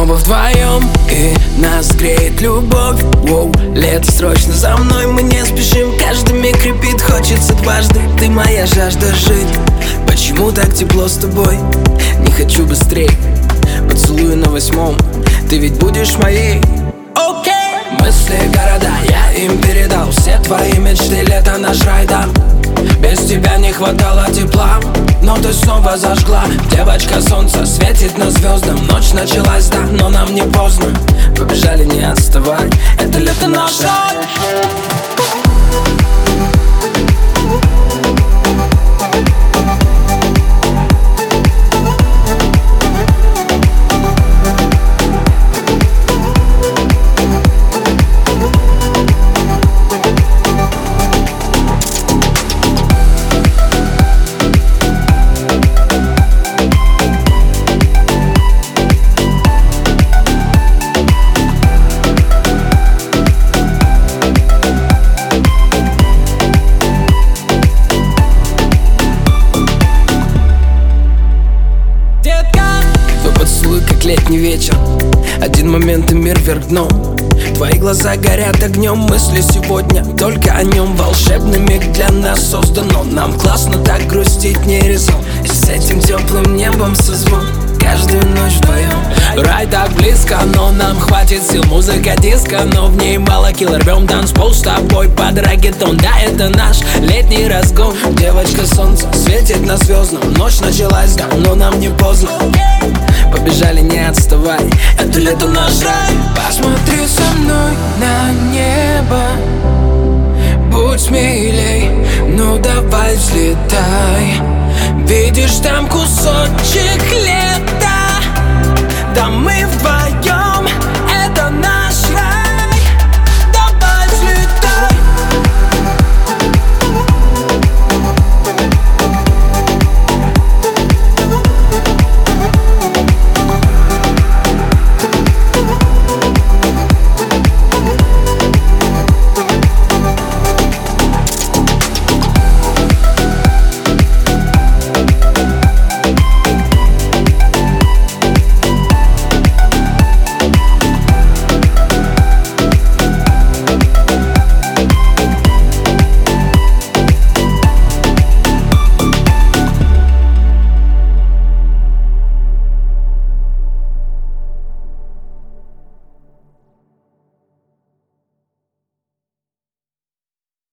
снова вдвоем, и нас греет любовь. Воу, лето срочно за мной, мы не спешим. Каждый миг крепит, хочется дважды. Ты моя жажда жить. Почему так тепло с тобой? Не хочу быстрей. Поцелую на 8, ты ведь будешь моей. Окей. Мысли, города, я им передал. Все твои мечты, лето наш рай, да. Без тебя не хватало тепла, но ты снова зажгла. Девочка, солнце светит на звездам. Ночь началась, да, но нам не поздно. Побежали, не отставай, это лето наше. Как летний вечер, один момент и мир вверх дном. Твои глаза горят огнем, мысли сегодня только о нем. Волшебный миг для нас создан, но нам классно так грустить не резон. И с этим теплым небом созвон каждую ночь вдвоем. Рай так близко, но нам хватит сил. Музыка диско, но в ней мало килл. Рвем танцпол с тобой под реггетон. Да, это наш летний разгон. Девочка, солнце светит на звездном. Ночь началась, да, но нам не поздно. Побежали, не отставай, это лето наш рай. Посмотри со мной на небо, будь смелей, ну давай взлетай. Видишь там кусочек хлеба?